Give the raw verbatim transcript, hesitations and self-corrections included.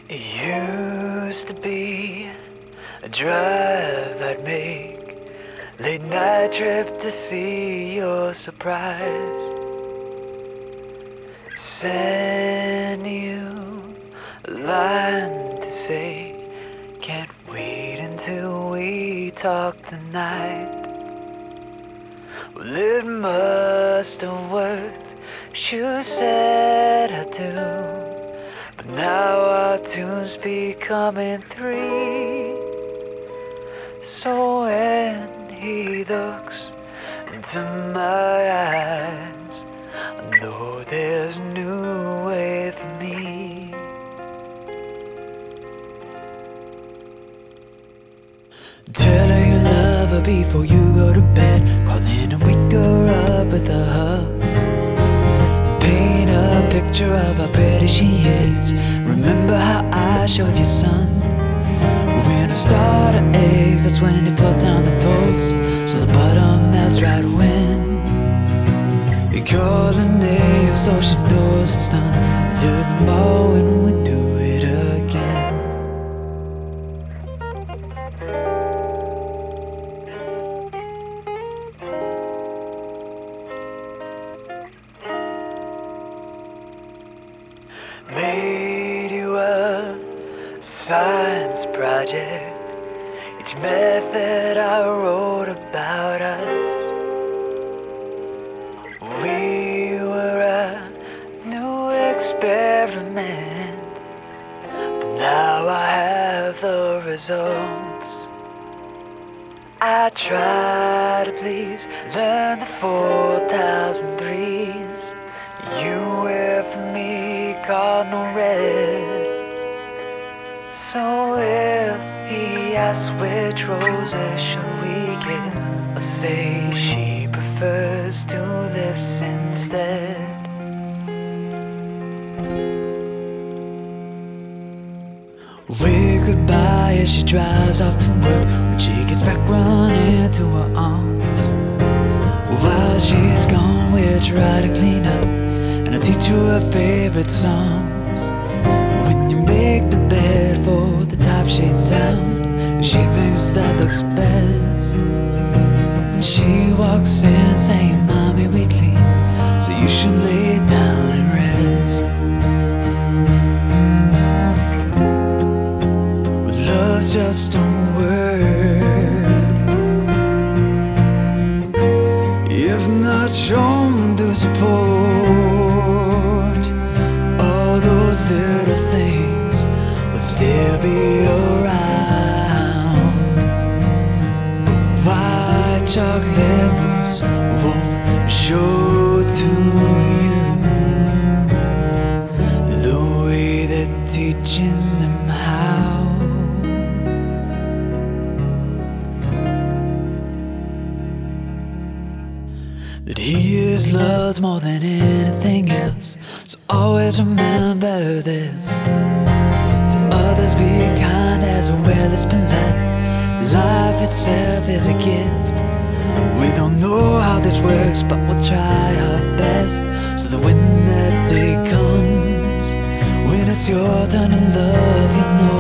It used to be a drive I'd make, late night trip to see your surprise. Send you a line to say, can't wait until we talk tonight. Well, it must have worked, you said I do. But now our tunes becoming three. So when he looks into my eyes, I know there's a new way for me. Tell her you love her before you go to bed. Call in and wake her up with a hug. Paint a picture of how pretty she is. Remember how I showed you, son? When I start her eggs, that's when you put down the toast, so the butter melts right when you call her name, so she knows it's done. Until the moment we do it again. Made you a science project, each method I wrote about us. We were a new experiment, but now I have the results. I try to please, learn the four thousand threes. You wear for me cardinal red. So if he asks which roses should we get, I'll say she prefers tulips instead. Wave goodbye as she drives off to work. When she gets back, run into her arms. While she's gone, we'll try to clean up, and I'll teach her her favorite songs. When you make the bed for the top shade down, she thinks that looks best. And she walks in saying, Mommy, we clean, so you should lay down and rest. Well, love's just a word, if not shown to support, all those little things will still be around. But white chocolate mousse won't show to you the way they're teaching them how. That he is loved more than anything else, so always remember this. To others be kind as well as polite. Life itself is a gift. We don't know how this works, but we'll try our best, so that when that day comes, when it's your turn to love, you'll know